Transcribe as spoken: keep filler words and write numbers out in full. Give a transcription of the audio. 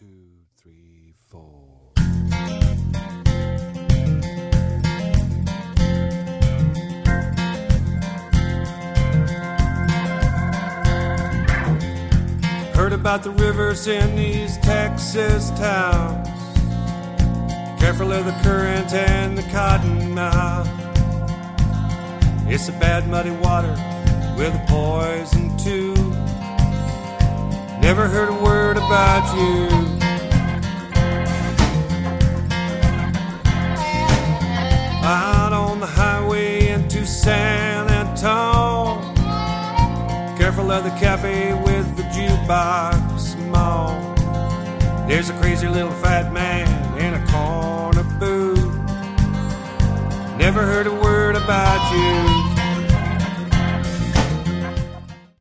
two, three, four. Heard about the rivers in these Texas towns. Careful of the current and the cotton mouth. It's a bad muddy water with a poison too. Never heard a word about you. Out on the highway into San Antone. Careful of the cafe with the jukebox mall. There's a crazy little fat man in a corner booth. Never heard a word about you.